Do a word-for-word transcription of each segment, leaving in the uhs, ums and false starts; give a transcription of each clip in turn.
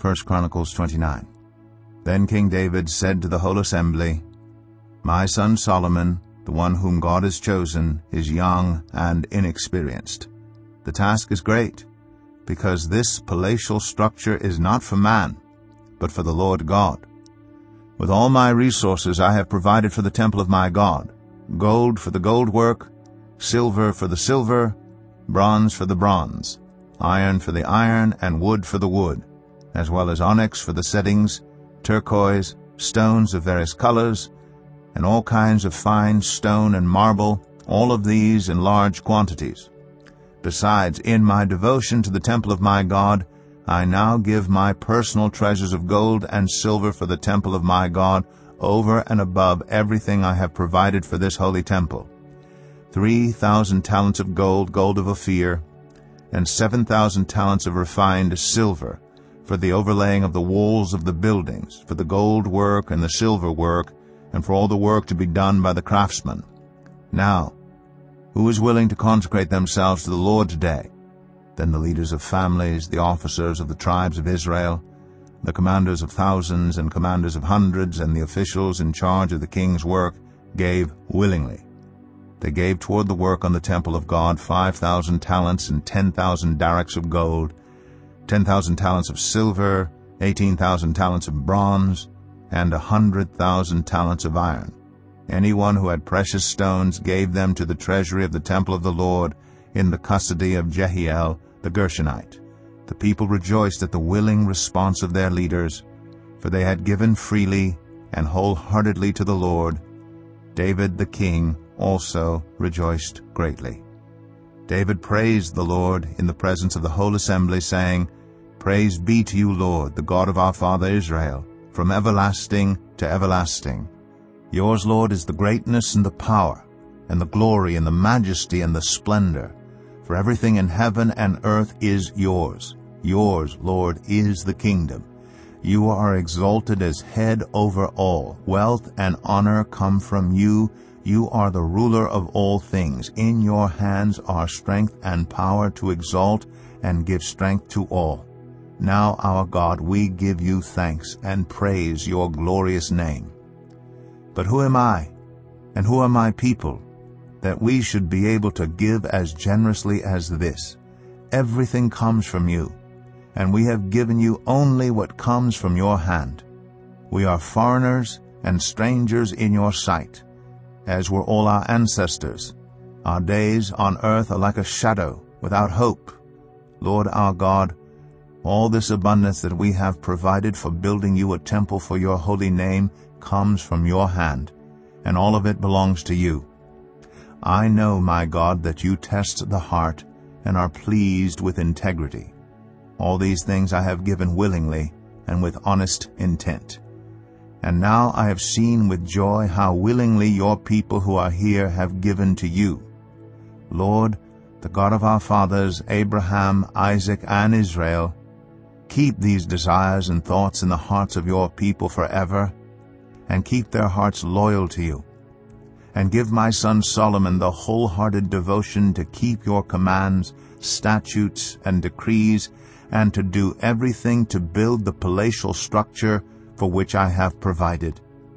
First Chronicles twenty-nine. Then King David said to the whole assembly, My son Solomon, the one whom God has chosen, is young and inexperienced. The task is great, because this palatial structure is not for man, but for the Lord God. With all my resources I have provided for the temple of my God, gold for the gold work, silver for the silver, bronze for the bronze, iron for the iron, and wood for the wood, as well as onyx for the settings, turquoise, stones of various colors, and all kinds of fine stone and marble, all of these in large quantities. Besides, in my devotion to the temple of my God, I now give my personal treasures of gold and silver for the temple of my God, over and above everything I have provided for this holy temple. Three thousand talents of gold, gold of Ophir, and seven thousand talents of refined silver, for the overlaying of the walls of the buildings, for the gold work and the silver work, and for all the work to be done by the craftsmen. Now, who is willing to consecrate themselves to the Lord today? Then the leaders of families, the officers of the tribes of Israel, the commanders of thousands and commanders of hundreds, and the officials in charge of the king's work gave willingly. They gave toward the work on the temple of God five thousand talents and ten thousand darracks of gold, ten thousand talents of silver, eighteen thousand talents of bronze, and a hundred thousand talents of iron. Anyone who had precious stones gave them to the treasury of the temple of the Lord in the custody of Jehiel the Gershonite. The people rejoiced at the willing response of their leaders, for they had given freely and wholeheartedly to the Lord. David the king also rejoiced greatly. David praised the Lord in the presence of the whole assembly, saying, Praise be to you, Lord, the God of our father Israel, from everlasting to everlasting. Yours, Lord, is the greatness and the power, and the glory and the majesty and the splendor. For everything in heaven and earth is yours. Yours, Lord, is the kingdom. You are exalted as head over all. Wealth and honor come from you. You are the ruler of all things. In your hands are strength and power to exalt and give strength to all. Now, our God, we give you thanks and praise your glorious name. But who am I, and who are my people, that we should be able to give as generously as this? Everything comes from you, and we have given you only what comes from your hand. We are foreigners and strangers in your sight, as were all our ancestors. Our days on earth are like a shadow, without hope. Lord our God, all this abundance that we have provided for building you a temple for your holy name comes from your hand, and all of it belongs to you. I know, my God, that you test the heart and are pleased with integrity. All these things I have given willingly and with honest intent. And now I have seen with joy how willingly your people who are here have given to you. Lord, the God of our fathers, Abraham, Isaac, and Israel, keep these desires and thoughts in the hearts of your people forever, and keep their hearts loyal to you. And give my son Solomon the wholehearted devotion to keep your commands, statutes, and decrees, and to do everything to build the palatial structure for which I have provided.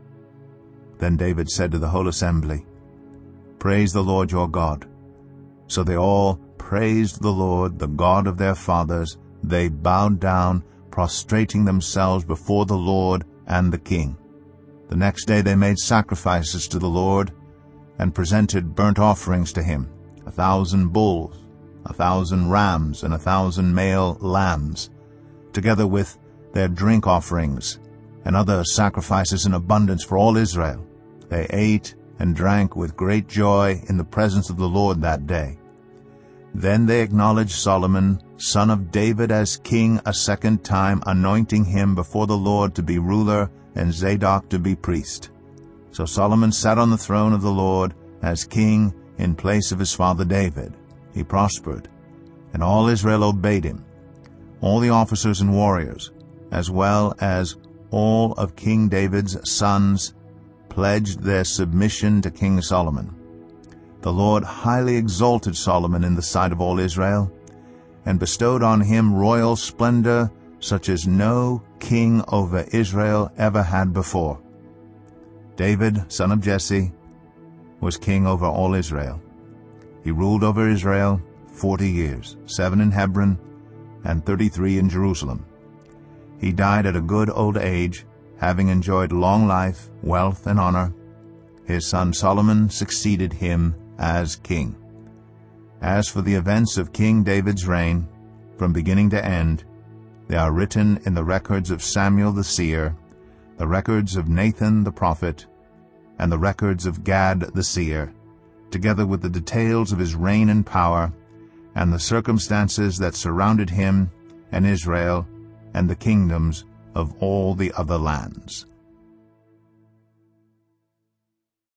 Then David said to the whole assembly, Praise the Lord your God. So they all praised the Lord, the God of their fathers. They bowed down, prostrating themselves before the Lord and the king. The next day they made sacrifices to the Lord, and presented burnt offerings to him, a thousand bulls, a thousand rams, and a thousand male lambs, together with their drink offerings, and other sacrifices in abundance for all Israel. They ate and drank with great joy in the presence of the Lord that day. Then they acknowledged Solomon, son of David, as king a second time, anointing him before the Lord to be ruler, and Zadok to be priest. So Solomon sat on the throne of the Lord as king in place of his father David. He prospered, and all Israel obeyed him. All the officers and warriors, as well as all of King David's sons, pledged their submission to King Solomon. The Lord highly exalted Solomon in the sight of all Israel, and bestowed on him royal splendor, such as no king over Israel ever had before. David, son of Jesse, was king over all Israel. He ruled over Israel forty years, seven in Hebron and thirty-three in Jerusalem. He died at a good old age, having enjoyed long life, wealth, and honor. His son Solomon succeeded him as king. As for the events of King David's reign, from beginning to end, they are written in the records of Samuel the seer, the records of Nathan the prophet, and the records of Gad the seer, together with the details of his reign and power, and the circumstances that surrounded him and Israel and the kingdoms of all the other lands.